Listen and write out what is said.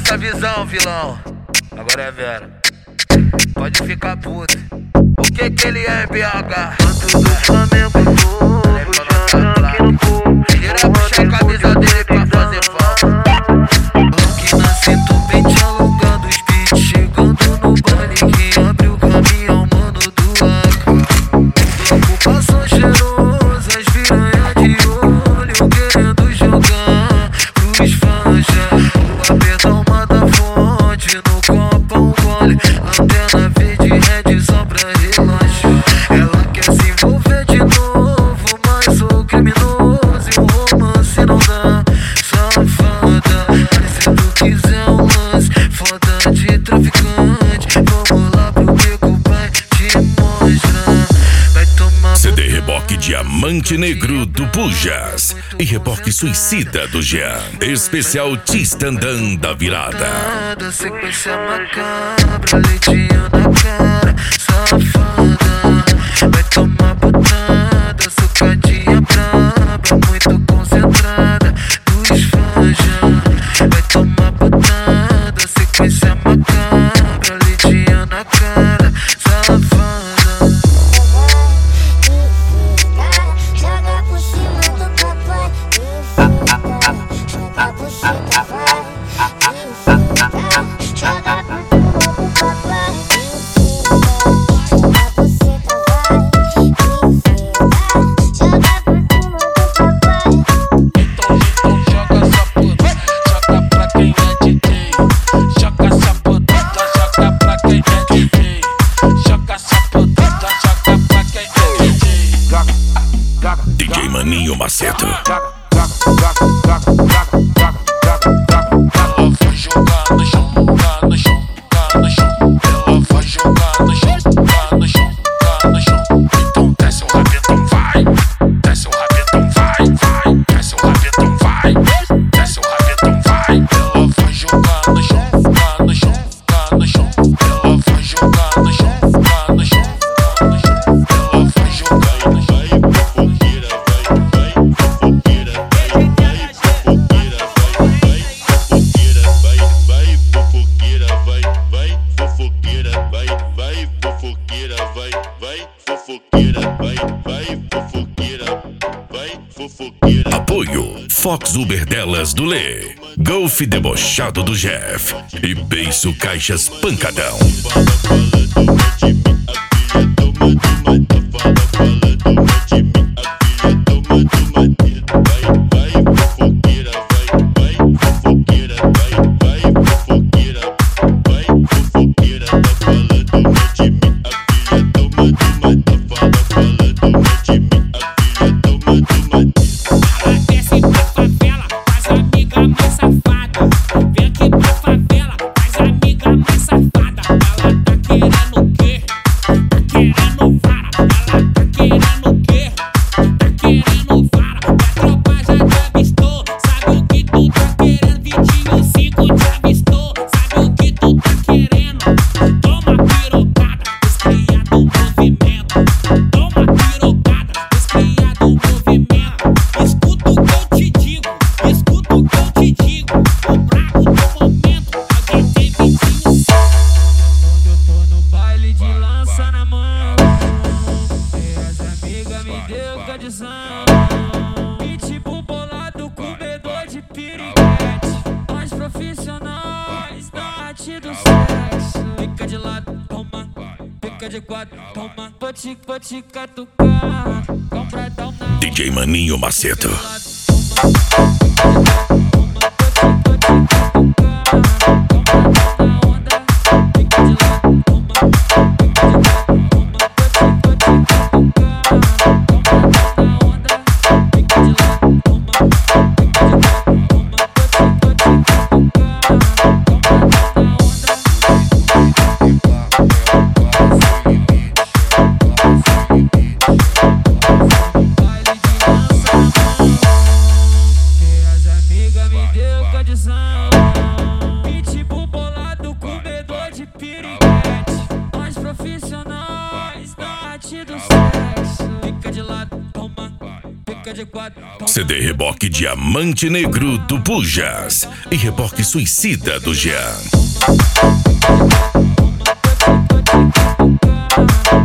Passa a visão, vilão. Agora é Vera. Pode ficar puto. O que ele é em BH? Tanto do Flamengo novo, já aqui no povo. Tira, puxa a camisa dele pra fazer falta. Aqui na cinta o pente alongando os beats, chegando no baile que abre o caminho, mano do AK. Ocupação cheirosa, as piranha de olho, querendo jogar pros fãs já. O apertão manda fonte, no copo um gole, antena verde red só pra relaxar. Ela quer se envolver de novo, mas sou criminoso e o romance não dá. Safada, mas se tu quiser um lance foda de traficante, vamos lá pro beco, pai, te mostrar. Vai tomar CD Reboque Diamante Negro do Pujas e Reboque Suicida do Jean. Especial Tistandã da Virada. Sequência macabra, leitinho na cara, safada. Vai tomar botada, socadinha braba, muito concentrada, dos fãs já. Vai tomar botada, sequência macabra, leitinho na cara, safada. Joga por cima do papai. Joga por cima, vai. Joga por cima do papai. Joga por cima, vai. Joga por cima do papai. Então joga essa puta, joga pra quem é DJ. Joga essa puta, joga pra quem é DJ. Joga essa puta, joga pra quem é DJ. DJ Maninho Macedo. Ela vai jogar no chão, jogar no chão, jogar no chão. Ela vai jogar no chão, jogar no chão, jogar no chão. Então desce o rabetão, vai. Desce o rabetão, vai, vai. Desce o rabetão, vai. Desce o rabetão, vai. Ela vai jogar no chão, jogar no chão, jogar no chão. Ela vai jogar no chão, jogar no chão, jogar no chão. Ela vai jogar no chão. Apoio Fox Uber Delas do Lê, Golf Debochado do Jeff e Beiço Caixas Pancadão. DJ Maninho Macedo. CD reboque Diamante Negro do Pujas e reboque Suicida do Jean.